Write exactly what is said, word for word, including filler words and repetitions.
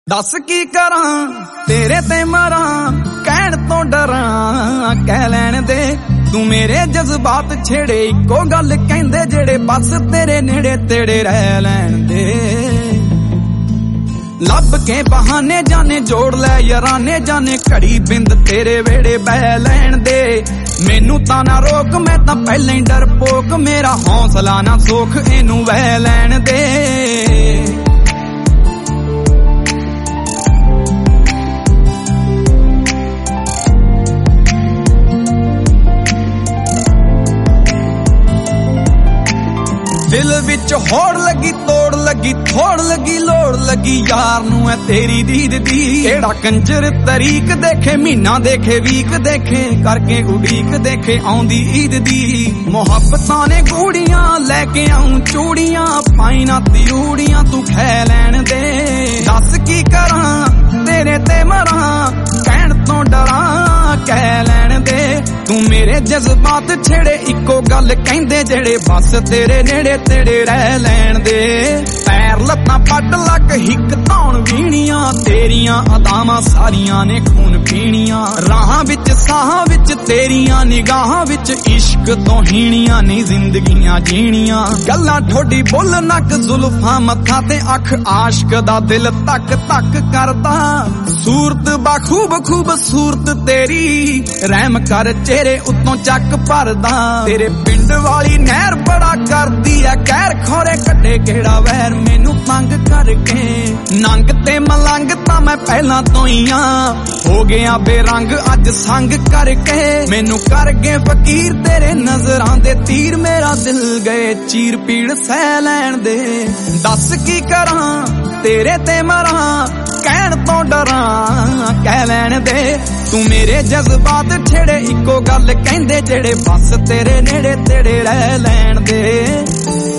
दस की करां तेरे ते मरां कहण तो डरां कह लैण दे तू मेरे जज्बात छेड़े इको गल कहंदे जेड़े बस तेरे नेड़े तेड़े रह लैण दे। लब के बहाने जाने जोड़ लै याराने जाने घड़ी बिंद तेरे वेड़े बह लैण दे। मैनू तां ना रोक मैं तां पहले ही डरपोक मेरा हौसला ना सोख इनू वह लैण दे। दिल विच होड़ लगी तोड़ लगी थोड़ लगी लोड़ लगी यार नू है तेरी दीद दी। केड़ा कंजर तरीक देखे महीना देखे वीक देखे करके उड़ीक देखे आउंदी ईद दी। मुहब्बतां ने गूड़ियां लैके आऊं चूड़ियां पाई ना तिरूड़ियां तू खै लैण दे। दस की करां तेरे ते मरां कहण तो डरां कह लैण दे। तू मेरे जज्बात छेड़े इको गल कहंदे जेड़े बस तेरे नेड़े तेड़े रह लैण दे। पैर लत्तां पट लक हिक धौण वीणियां तेरियां अदावां सारियां ने खून पीणियां। राहां विच साहां विच तेरियां निगाहां विच इश्क तो हीणियां नी जिंदगियां जीणियां। गल्लां ठोडी बुल नक जुल्फां मत्था ते अख आशक दा दिल तक तक करदा। सूरत बाखूब खूब सूरत तेरी रहम कर चेहरे उत्तों चक भरदा। तेरे पिंड वाली नहर बड़ा करदी है कहर खोरे कटे केड़ा वैर मैनू तंग करके। नंग ते मलंग तां मैं पहला तो ही आ हो गया बेरंग अज संग करके। मैनू कर गए फकीर तेरे नजरां दे तीर मेरा दिल गए चीर पीड़ सह लैण दे। दस की करां तेरे ते मरां कहण तो डरां कह लैण दे। तू मेरे जज्बात छेड़े इको गल कहंदे जेड़े बस तेरे नेड़े तेड़े रह लैण दे।